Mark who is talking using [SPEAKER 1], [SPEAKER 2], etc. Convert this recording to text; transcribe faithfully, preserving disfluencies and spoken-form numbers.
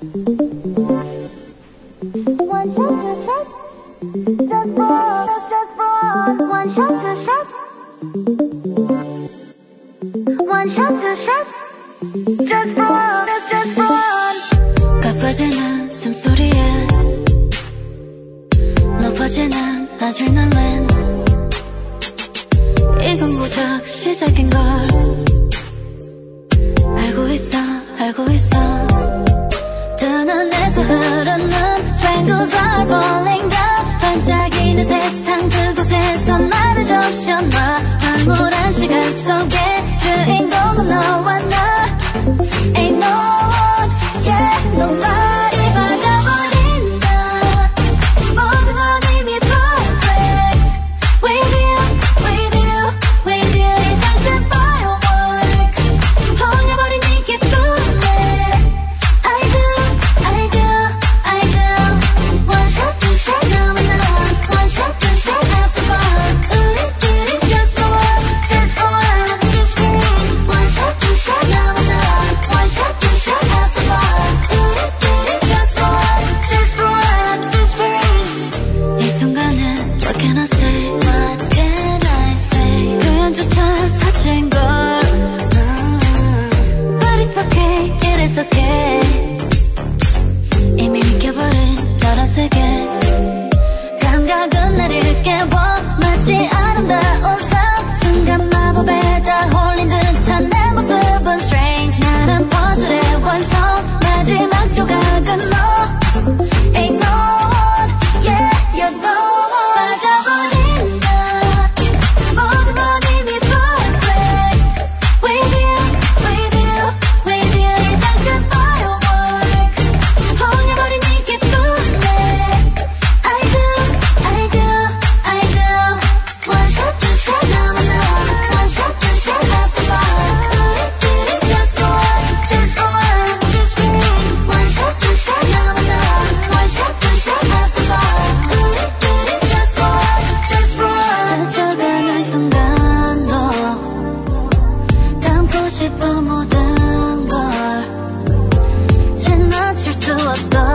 [SPEAKER 1] One shot, two shot, just for one, just for one. One shot, two shot, one shot, two shot, just for one, just for one.
[SPEAKER 2] 가빠지는 숨소리에 높아지는 아드레날린, 이건 고작 시작인걸. 알고 있어 알고 있어. 두 눈에서 흐르는 spangles are falling down. 반짝이는 세상 그곳에서 나를 적셔놔. 황홀한 시간 속에 주인공은 너와 나. Ain't no one, yeah, nobody. 빠져버린다. 모든 건 이미 perfect. With you, with you, with you. 시작된 firework. 홀려버린 이 기쁨에 I do, I do, I do. One shot, two shot, 너와 나. One shot, two shot, have some fun. 우리끼리 just for one, just for one, just for one. One shot, two shot, 너와 나. One shot, two shot, have some fun. 우리끼리 just for one, just for one, just for one. 이 순간은 what can I say? What can I say? 표현조차 사치인걸. But it's okay, it is okay. 이미 믿겨버린 너란 세계. 감각은 나를 깨워 마치 아름다운 삶. 순간 마법에 다 홀린 듯한 내 모습은 strange. 나란 퍼즐의 완성. 마지막 조각은 너. Ain't no one, yeah, you're no one. 빠져버린다. 모든 건 이미 perfect. With you, with you, with you. 시작된 firework. 홀려버린 이 기쁨에 I do, I do, I do. One shot, two shot, 너와 나. One shot, two shot, have some fun. 우리끼리 just for one, just for one, just for one. One shot, two shot, 너와 나. One shot, two shot, have some fun. 우리끼리 just for one, just for one. 스쳐가는 순간도 담고 싶어 모든 걸 지나칠 수 없어.